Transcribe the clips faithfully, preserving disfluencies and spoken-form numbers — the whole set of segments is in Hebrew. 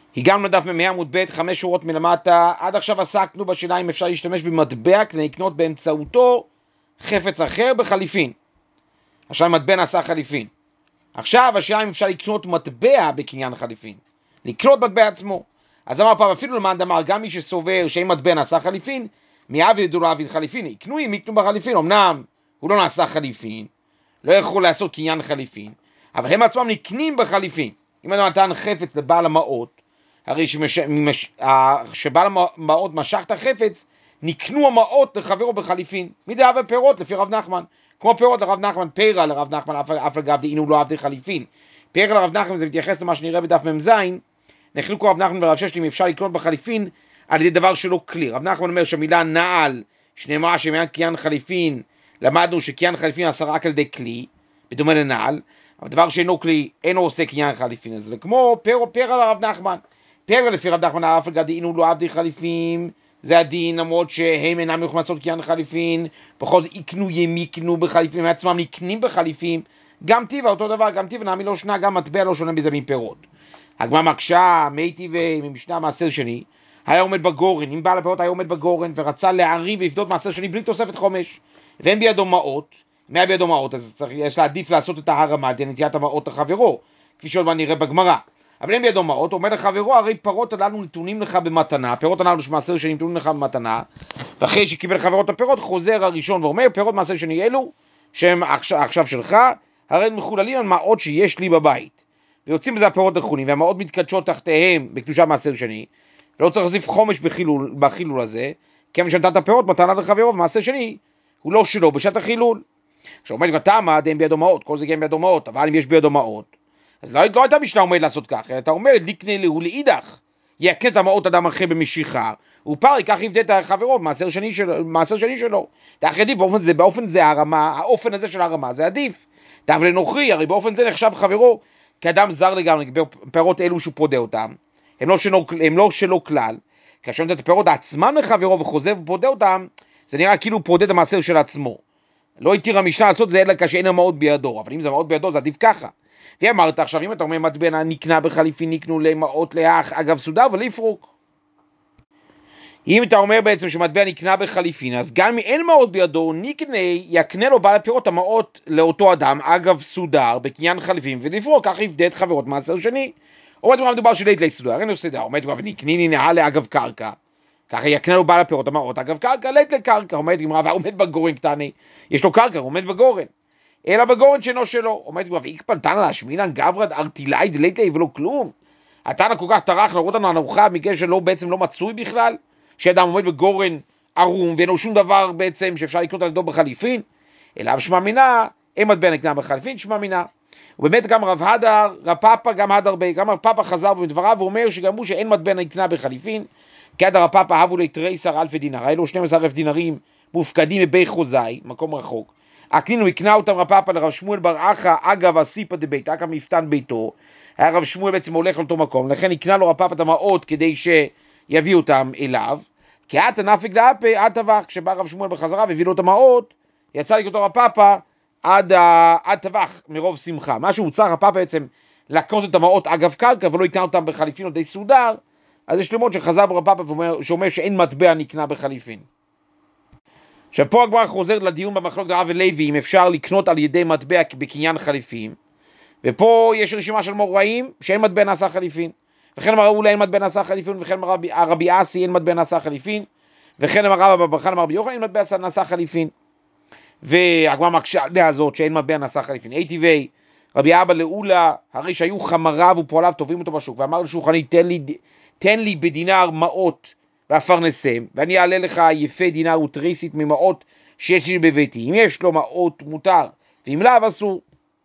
הגענו לדף מאה עמוד ב', חמש שורות מלמטה. עד עכשיו עסקנו בשאלה אם אפשר להשתמש במטבע כדי לקנות באמצעותו חפץ אחר בחליפין. עכשיו מטבע נעשה חליפין. עכשיו השאלה אם אפשר לקנות מטבע בקניין חליפין, לקנות מטבע עצמו. אז אמר פעם, אפילו למען דמר, גם מי שסובר שאם מטבע נעשה חליפין, מיעביד ידעו להעביד חליפין, יקנו אם יקנו בחליפין. אמנם הוא לא נעשה חליפין, לא יכול לעשות קניין חליפין, אבל הם עצמם נקנים בחליפין. אם אני נתן חפץ לבעל המעות, הרי שמש... מש... שבעל המעות משך את החפץ, נקנו המעות לחברו בחליפין. מי דאב פירות לפי רב נחמן? כמו פירות לרב נחמן, פירה לרב נחמן, אף אגב דהינו לא עבדי חליפין. פירה לרב נחמן זה מתייחס למה שנראה בדף ממזין, נחלקו רב נחמן ורב ששת אם אפשר לקנות בחליפין על ידי דבר שלא כלי. רב נחמן אומר שהמילה נעל, שנאמר שמעניין קניין חליפין, למדנו שקניין חליפין עשה רק על ידי כלי, בדומה לנעל, אבל דבר שאינו כלי, אינו עושה קניין חליפין. אז זה כמו פירו, פירה לרב נחמן. פירה לפי רב נחמן, אף אגב דהינו לא עבדי חליפין, זה הדין, למרות שהם אינם יכולים לעשות קניין חליפין, בכל זאת יקנו ים יקנו בחליפין, מעצמם נקנים בחליפין. גם טבע אותו דבר, גם טבע נעמי לא שונה, גם מטבע לא שונה בזה מפירות. הגמרא מקשה, מי טבע ממשנה מעשר שני, היה עומד בגורן, אם בעל הפירות היה עומד בגורן ורצה להעריב ולפדות מעשר שני בלי תוספת חומש, ואין בידו מעות, מה בידו מעות, אז צריך, יש להעדיף לעשות את ההרמה, על נטיית המעות לחברו, כפי שעוד מה נראה בגמרא. אבל אין בידו מעות, אומר לחברו, הרי פירות הללו נתונים לך במתנה, פירות הללו שמעשר שני נתונים לך במתנה, ואחרי שקיבל חברו את הפירות, חוזר הראשון ואומר, פירות מעשר שני אלו, שהם עכשיו, עכשיו שלך, הרי הם מחוללים על מעות שיש לי בבית. ויוצאים בזה הפירות נכונים, והמעות מתקדשות תחתיהם בקדושה מעשר שני, לא צריך להוסיף חומש בחילול, בחילול הזה, כיוון שנתת הפירות מתנה לחברו, ומעשר שני הוא לא שלו בשעת החילול. עכשיו אומרת, אתה מה, אין בידו מעות, כל זה גם בידו מעות, אבל אם יש בידו מעות, אז לא, לא הייתה משנה עומד לעשות כך, אלא אתה אומר, לקנה לו לאידך, יקנה את המעות אדם אחר במשיכה, ופר ייקח יפדה את החברו, מעשר שני שלו, מעשר שני שלו. אתה עדיף באופן זה, באופן זה הרמה, האופן הזה של הרמה, זה עדיף. תאב לנוכרי, הרי באופן זה נחשב חברו, כאדם זר לגמרי, פירות אלו שהוא פודה אותם, הם לא שלו, הם לא שלו כלל, כאשר נותן את הפירות עצמם לחברו וחוזר ופודה אותם, זה נראה כאילו הוא פודה את המעשר של עצמו. לא התיר המשנה לעשות זה אלא כשאין המעות בידו, אבל אם זה המעות בידו זה עדיף ככה. ואמרת עכשיו, אם אתה אומר מטבע נקנה בחליפין, נקנו למעות לאח, אגב סודר ולפרוק. אם אתה אומר בעצם שמטבע נקנה בחליפין, אז גם אם אין מעות בידו, נקנה, יקנה לו בעל הפירות המעות לאותו אדם, אגב סודר, בקניין חליפין ולפרוק, כך יפדה את חברות מעשר שני. אומרת מה מדובר שלית לי סודר, אין לו סדר, אומרת מה ונקניני נעלה אגב קרקע, ככה יקנה לו בעל הפירות המעות, אגב קרקע, לית לקרקע, אומרת גמרא, ועומד בגורן קטני, יש לו קרקע, עומד בגורן. אלא בגורן שאינו שלו. אומרת גמרא, ואיק פלטנה להשמינן גברד ארטילאי דלית לי ולא כלום. התנא כל כך טרח להראות לנו הנוחה מכן שלא בעצם לא מצוי בכלל, שאדם עומד בגורן ערום ואין לו שום דבר בעצם שאפשר לקנות על ידו בחליפין, אלא שמע מינה, אין מטבע נקנה בחליפין, שמע מינה. ובאמת גם רב הדר, רב פאפא גם הדר בי, גם רב פאפא חזר בדבריו ואומר שגם הוא שאין מטבע נקנה בחליפין, כי עד הרב פאפא אהבו לתריסר אלפי דינר, היה לו שנים עשר אלף דינרים מופקדים בבי חוזאי, מקום רחוק. הקנינו יקנה אותם רב פאפא לרב שמואל בר אחא אגב הסיפא דבית, אגב מפתן ביתו, היה רב שמואל בעצם הולך לאותו מקום, לכן יקנה לו רב פאפא את המעות כדי שיביא אותם אליו, כי עתה נפיק דאפי עד טבח, כשבא רב שמואל בחזרה והביא לו את המעות, יצא לקנות רב פאפא עד, עד טבח מרוב שמחה. מה שהוא צריך רב פאפא בעצם לקנות את המעות אגב קרקע ולא יקנה אותם בחליפין או די סודר, אז יש למות שחזר ברב פאפא שאומר שאין מטבע נקנה בחליפין. עכשיו פה הגמרא חוזרת לדיון במחלוקת רב ולוי אם אפשר לקנות על ידי מטבע בקניין חליפין, ופה יש רשימה של מוראים שאין מטבע נעשה חליפין, וכן אמר אולי אין מטבע נעשה חליפין, וכן אמר רבי אסי אין מטבע נעשה חליפין, וכן אמר רבא בר חנא אמר רבי יוחנן אין מטבע נעשה חליפין. והגמרא מקשה להזאת שאין מטבע נעשה חליפין. הייתי וי רבי אבא לאולה, הרי שהיו חמריו ופועליו טובים אותו בשוק, ואמר לשולחני תן לי, תן לי בדינר מעות ואפרנסם, ואני אעלה לך יפה דינר ותריסית ממעות שיש לי בביתי. אם יש לו מעות מותר, ואם לאו אסור.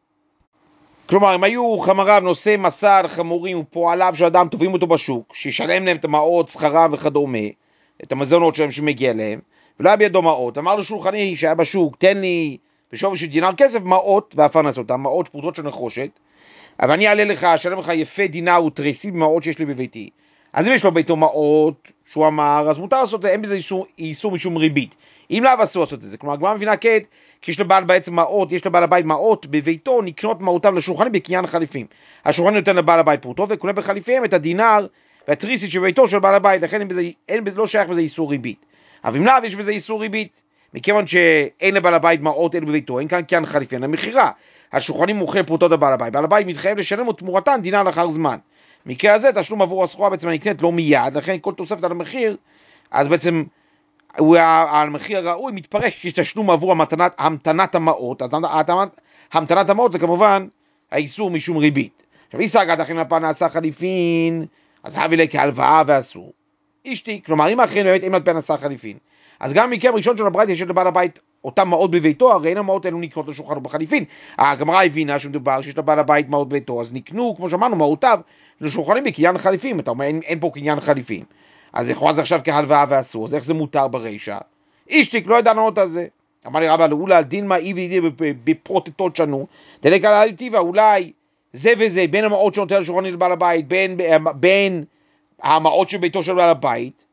כלומר, אם היו חמריו נושא מסע חמורים ופועליו של אדם טובים אותו בשוק, שישלם להם את המעות, שכרם וכדומה, את המזונות שלהם שמגיע להם, ולא היה בידו מעות, אמר לשולחני שהיה בשוק, תן לי בשווי של דינר כסף מעות ואפרנס אותם, מעות שפרוטות של נחושת, אבל אני אעלה לך, אשלם לך יפה דינר ותריסית ממעות שיש לי בביתי. אז אם יש לו ביתו מעות, שהוא אמר, אז מותר לעשות, אין בזה איסור, איסור משום ריבית. אם לאו אסור לעשות את זה, כלומר, הגמרא מבינה כעת, כי יש לבעל בעצם מעות, יש לבעל הבית מעות בביתו, נקנות מעותיו לשולחני בקניין חליפים. השולחני נותן לבעל הבית פרוטות, וקונה בחליפיהם את הדינר והתריסית שביתו של בעל הבית, לכן אין בזה, אין, לא שייך בזה איסור ריבית. אבל אם לאו יש בזה איסור ריבית, מכיוון שאין לבעל הבית מעות אלו בביתו, אין כאן קניין חליפין, המחירה, השולחנים מוכר פרוטות לבעל הבית, בעל הבית מתחייב לשלם או תמורתן דינר לאחר זמן. מקרה הזה, תשלום עבור הסחורה בעצם הנקנית לא מיד, לכן כל תוספת על המחיר, אז בעצם הוא, המחיר הראוי מתפרש כתשלום עבור המתנת, המתנת המעות, המתנת המעות זה כמובן האיסור משום ריבית. עכשיו, איסא אגד אחרי נפן נעשה חליפין, אז הביא לי כהלוואה ואסור. אשתי, כלומר, אם האחרים באמת אם נפן נעשה חליפין, אז גם מקרה ראשון של הברייתא יש לבעל הבית אותם מעות בביתו, הרי אין המעות האלו נקנות לשולחן בחליפין. הגמרא הבינה שמדובר שיש לבעל הבית מעות בביתו, אז נקנו, כמו שאמרנו, מעותיו לשולחנים בקניין חליפין. אתה אומר, אין, אין פה קניין חליפין. אז יכולה זה עכשיו כהלוואה ואסור, אז איך זה מותר ברישא? אשתיק, לא ידע לענות על זה. אמר לי רבא, אולי על דין מה אי ואידי בפרוטטות שנו, דלק על הלטיבה, אולי זה וזה, בין המעות שנותן לשולחנים לבעל הבית, בין, בין המעות של ביתו של בעל הבית,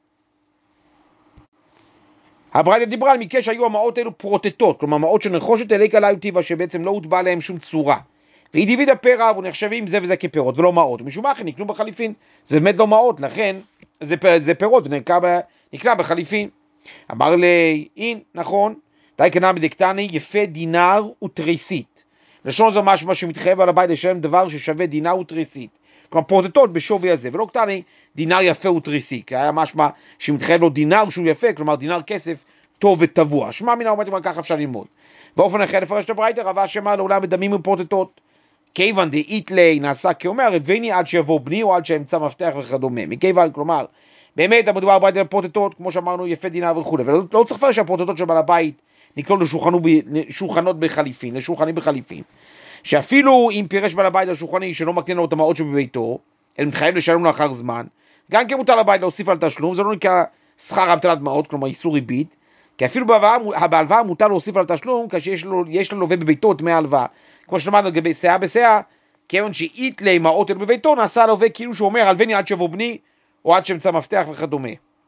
הברייתא דיברה על מקרה שהיו המעות האלו פרוטטות, כלומר מעות שנחושת אליק עליו טיבה שבעצם לא הוטבע להם שום צורה. והיא דיבידה פירה ונחשבים זה וזה כפירות ולא מעות. ומשום מה נקנו בחליפין, זה באמת לא מעות, לכן זה, זה פירות ונקנה בחליפין. אמר לי, אין, נכון, די קנה בדקתני יפה דינר ותריסית. לשון זו משמע שמתחייב על הבית לשלם דבר ששווה דינר ותריסית. כלומר פרוטטות בשווי הזה, ולא קטני דינר יפה ותריסי, כי היה משמע שמתחייב לו דינר שהוא יפה, כלומר דינר כסף טוב וטבוע. שמע מן האומרת, ככה אפשר ללמוד. באופן אחר לפרש את הברייתא, רבה שמע לעולם בדמים ופרוטטות. כיוון דאיתלי נעשה כאומר, הבני עד שיבוא בני או עד שימצא מפתח וכדומה. מכיוון, כלומר, באמת המדובר ברייתא בפרוטטות, כמו שאמרנו, יפה דינר וכו', ולא לא צריך לפרש שהפרוטטות של בעל הבית נקלו לשולחנות בחליפין, לשולחנים בחליפין. שאפילו אם פירש בעל הבית לשולחני שלא מקטין לו את המעות שבביתו, אלא מתחייב לשלם לאחר זמן, גם כן מותר לבית להוסיף על תשלום, זה לא נקרא שכר המתנת מעות, כלומר איסור ריבית, כי אפילו בהלוואה מותר להוסיף על תשלום, כאשר יש ללווה בביתו דמי הלוואה. כמו שלמדנו לגבי שאה בשאה, כיוון שאיתלי מעות אלו בביתו, נעשה הלווה כאילו שהוא אומר, הלווני עד שיבוא בני, או עד שימצא מפתח וכדומה.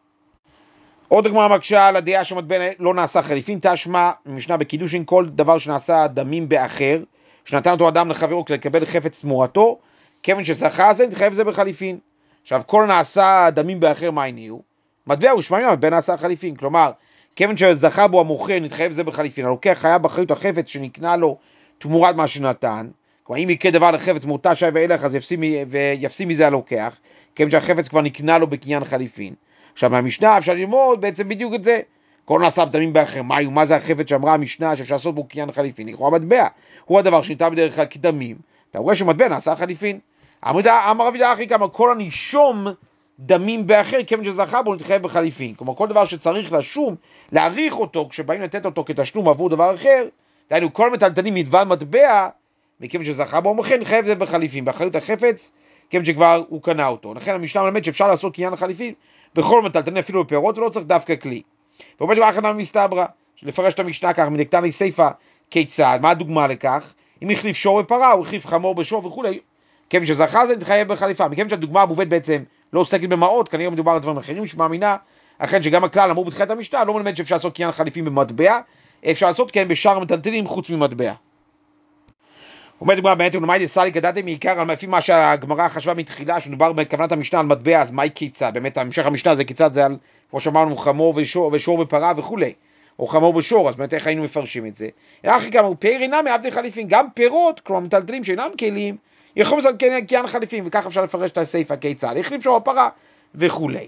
עוד גמרא מקשה על הדעה שמטבע לא נעשה חליפין, תשמע משנה בקידושין כל דבר שנעשה דמים באחר, שנתן אותו אדם לחברו כדי לקבל חפץ תמורתו, כיוון שזכה זה נתחייב זה בחליפין. עכשיו כל נעשה דמים באחר מה הניעו? מטבע הוא שמעים מטבע נעשה חליפין, כלומר כיוון שזכה בו המוכר נתחייב זה בחליפין, הלוקח חייב באחריות החפץ שנקנה לו תמורת מה שנתן, כלומר אם יקרה דבר לחפץ מאותה שי ואילך אז יפסי מזה הלוקח, כיוון שהחפץ כבר נקנה לו בקניין חליפין. עכשיו מהמשנה אפשר ללמוד בעצם בדיוק את זה, כל נעשה דמים באחר, מה, מה זה החפץ שאמרה המשנה שאפשר לעשות בו קניין חליפין? לכאורה מטבע, הוא הדבר שניתן בדרך כלל כדמים, אתה רואה שמטבע נעשה חליפין. אמר רבי דאחי כמה כל הנישום דמים באחר, כיוון שזכה בו נתחייב בחליפין. כלומר כל דבר שצריך לשום, להעריך אותו כשבאים לתת אותו כתשלום עבור דבר אחר, דהיינו כל מטלטלים מדבר מטבע, וכיוון שזכה בו המוכר נתחייב זה בחליפין, באחריות החפץ, כיוון שכבר הוא קנה אותו. לכן המשנה מלמד שאפשר לעשות קניין חליפין בכל מטלטלים אפילו בפירות, ולא צריך דווקא כלי. ואומרת לי אחת מסתברא, שלפרש את המשנה כך, מדקתני סיפא כיצד, מה הדוגמה לכך? אם החליף שור בפרה, הוא החליף חמור בשור וכו', כיוון שזכה זה נתחייב בחליפה. מכיוון שהדוגמה המובאת בעצם לא עוסקת במעות, כנראה מדובר על דברים אחרים שמאמינה, אכן שגם הכלל אמור בתחילת המשנה, לא מלמד שאפשר לעשות קניין חליפין במטבע, אפשר לעשות כן בשאר המטלטלים חוץ ממטבע. אומרת הגמרא באמת, ולמד יסלי גדלתם מעיקר על לפי מה שהגמרא חשבה מתחילה, שמדובר בכוונת המשנה על מטבע, אז מהי כיצד? באמת המשך המשנה זה כיצד זה על, כמו שאמרנו, חמור ושור, ושור בפרה וכולי, או חמור בשור, אז באמת איך היינו מפרשים את זה? אלא אחרי כמה, פר אינם מעבדי חליפין, גם פירות, כלומר מטלטלים שאינם כלים, יכולים לעשות קניין חליפין, וכך אפשר לפרש את הסיפא כיצד, החליף שור בפרה וכולי.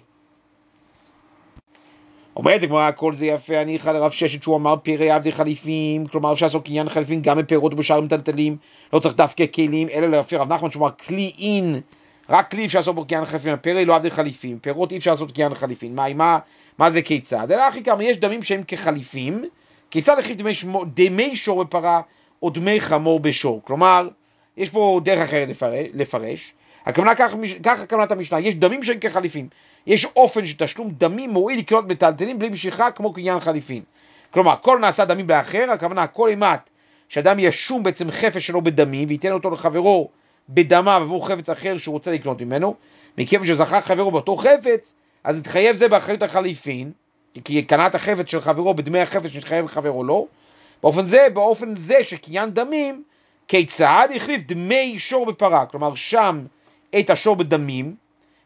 אומרת הגמרא, כל זה יפה, אני אחד הרב ששת שהוא אמר פירי עבדי חליפים, כלומר אפשר לעשות קניין חליפין גם בפירות ובשאר מטלטלים, לא צריך דווקא כלים, אלא לפי רב נחמן שהוא אמר כלי אין, רק כלי אפשר לעשות בו קניין חליפין, פירי לא עבדי חליפים, פירות אי אפשר לעשות קניין חליפין, מה, מה, מה זה כיצד? אלא אחי כמה, יש דמים שהם כחליפים, כיצד החליף דמי, דמי שור בפרה או דמי חמור בשור, כלומר יש פה דרך אחרת לפרש, הכוונה כך, כך הכוונת המשנה, יש דמים שהם כחליפים, יש אופן שתשלום דמים מועיל לקנות מטלטלים בלי משיכה כמו קניין חליפין. כלומר, כל נעשה דמים באחר, הכוונה כל אימת שאדם ישום בעצם חפץ שלו בדמים וייתן אותו לחברו בדמה עבור חפץ אחר שהוא רוצה לקנות ממנו, מכיוון שזכה חברו באותו חפץ, אז יתחייב זה באחריות החליפין, כי קנה את החפץ של חברו בדמי החפץ שתחייב חברו לא, באופן זה, באופן זה שקניין דמים, כיצד החליף דמי שור בפרה, כלומר שם את השור בדמים,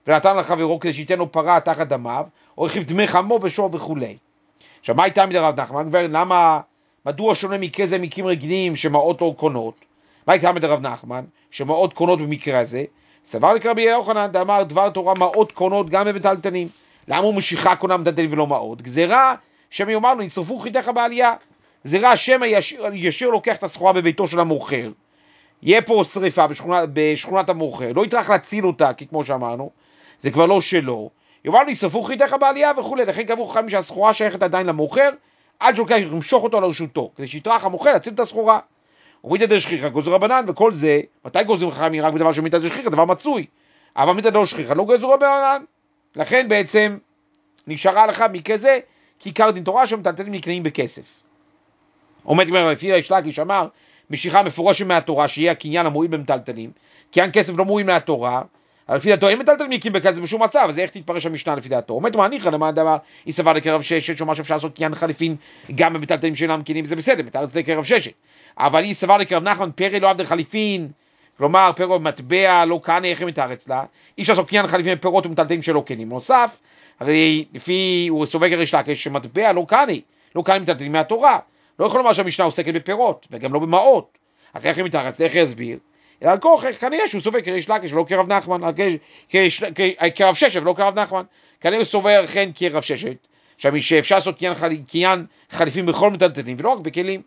ונתן לחברו כדי שייתן לו פרה תחת דמיו, או רכיב דמי חמו בשור וכו'. עכשיו, מה הייתה מדרב נחמן? למה, מדוע שונה מקרה זה מקרים רגילים שמעות לא קונות? מה הייתה מדרב נחמן? שמעות קונות במקרה הזה? סבר לקרבי יוחנן, דאמר דבר תורה מעות קונות גם במטלטלים. למה הוא משיכה קונה מטלטלים ולא מעות? גזירה שמי אומר לו, נשרפו חיתך בעלייה. גזירה שמא ישיר, ישיר לוקח את הסחורה בביתו של המוכר. יהיה פה שריפה בשכונה, בשכונת המוכר, לא יטרח להציל אותה, כי כמו שאמרנו, זה כבר לא שלו. יאמר לי, נשרפו חיתך בעלייה וכו'. לכן קבעו חכמים שהסחורה שייכת עדיין למוכר, עד שלוקח למשוך אותו לרשותו, כדי שיטרח המוכר להציל את הסחורה. ומיתא דשכיחא גוזר רבנן, וכל זה, מתי גוזרים חכמים? רק בדבר שמיתא דשכיחא, דבר מצוי. אבל מיתא דשכיחא לא גוזר רבנן. לכן בעצם נשארה לך מכזה, כי עיקר דין תורה שמטלטלים נקנים בכסף. עומד אומר, לפי ריש לקיש אמר, משיכה מפורשת מהתורה, שיהיה הקניין המועיל במטלטלים, כי אין כסף לא מועיל מהתורה, אבל לפי דעתו, אין מטלטלים נקנים בכסף בשום מצב, אז איך תתפרש המשנה לפי דעתו? עומד מעניחא למה הדבר, היא סבר לקרב ששת, שאומר שאפשר לעשות קניין חליפין גם במטלטלים שאינם קניינים, זה בסדר, מתארץ לקרב ששת. אבל היא סבר לקרב נחמן, פרא לא עבד חליפין, כלומר, פרא מטבע לא קנה, איך הם מתארץ לה? אי אפשר לעשות קניין חליפין בפירות ומטלטלים שלא קניינים. נוסף, הרי לפי, הוא סובג ריש לקיש, שמטבע לא קנה, לא קנה מטלטלים מהתורה. לא יכול לומר שהמשנה עוסקת בפירות, וגם לא במעות. אז איך הם מתארץ? איך יסביר? אלא על כוח, כנראה שהוא סובר כריש לקיש ולא כרב נחמן, כרב ששת ולא כרב נחמן. כנראה הוא סובר כן כרב ששת, שאפשר לעשות קניין חליפין בכל מטלטלים, ולא רק בכלים.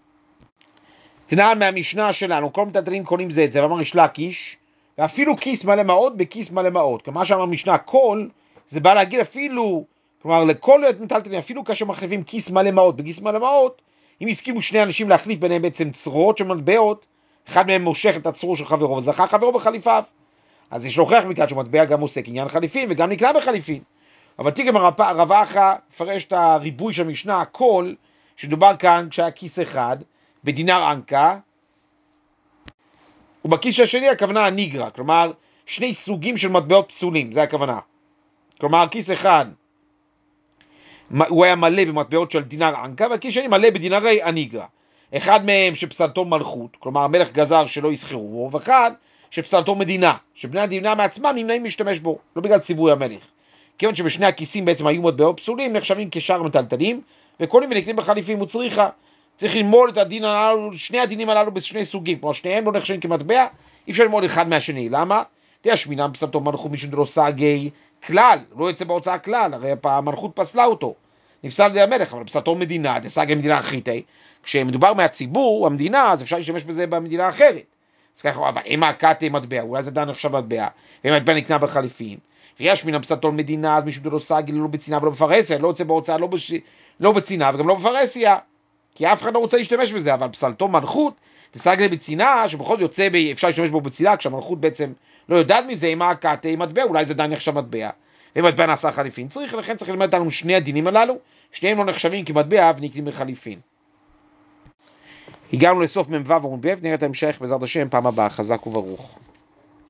תנען מהמשנה שלנו, כל מטלטלים קונים זה את זה, ואמר ריש לקיש, ואפילו כיס מלא מעות בכיס מלא מעות. כמה שאמר משנה, כל, זה בא להגיד אפילו, כלומר לכל מטלטלים, אפילו כאשר מחליפים כיס מלא מעות בכיס מלא מעות, אם הסכימו שני אנשים להחליף ביניהם בעצם צרורות של מטבעות, אחד מהם מושך את הצרור של חברו וזכה חברו בחליפיו. אז יש להוכיח מכאן שמטבע גם עושה קניין חליפין וגם נקנה בחליפין. אבל תיגם הרב אחא פרש את הריבוי של המשנה, הכל שדובר כאן כשהיה כיס אחד בדינר אנקה, ובכיס השני הכוונה הניגרה, כלומר שני סוגים של מטבעות פסולים, זה הכוונה. כלומר כיס אחד הוא היה מלא במטבעות של דינר אנקה, והכיס שני מלא בדינרי הניגרה. אחד מהם שפסלתו מלכות, כלומר המלך גזר שלא יסחרו בו, ואחד שפסלתו מדינה, שבני המדינה מעצמם נמנעים להשתמש בו, לא בגלל ציווי המלך. כיוון שבשני הכיסים בעצם היו מטבעות פסולים, נחשבים כשאר מטלטלים, וקונים ונקנים בחליפים וצריכה. צריך ללמוד את הדין הללו, שני הדינים הללו בשני סוגים, כלומר שניהם לא נחשבים כמטבע, אי אפשר ללמוד אחד מהשני. למה? תהיה שמינם פסלתו מלכות משום דלא סגי כלל, לא יוצא בהוצאה כלל, הרי המלכות פסלה אותו, נפסל על ידי המלך, אבל פסלתו מדינה, דסגי מדינה אחריתי. כשמדובר מהציבור, המדינה, אז אפשר להשתמש בזה במדינה אחרת. אז ככה, אבל אם הקאטה מטבע, אולי זה דן עכשיו מטבע, ואם מטבע נקנה בחליפין, ויש מן הפסלתו מדינה, אז משום דלא סגי, לא בצינה ולא בפרסיה, לא יוצא בהוצאה, לא, בש... לא בצינה וגם לא בפרסיה, כי אף אחד לא רוצה להשתמש בזה, אבל פסלתו מלכות, תסגי בצינה, שבכל זאת יוצא, ב... אפשר להשתמש בו בצינה, כשהמלכות בעצם לא יודעת מזה, אם הקאטה מטבע, אולי זה דן עכשיו מטבע, ואם מטבע נעשה חליפין, צריך, לכן צריך ללמד אותנו שני הדינים הללו, שניהם לא נחשבים כמטבע ונקנים בחליפין. הגענו לסוף ממבב ומבב, נראה את ההמשך בעזרת השם פעם הבאה, חזק וברוך.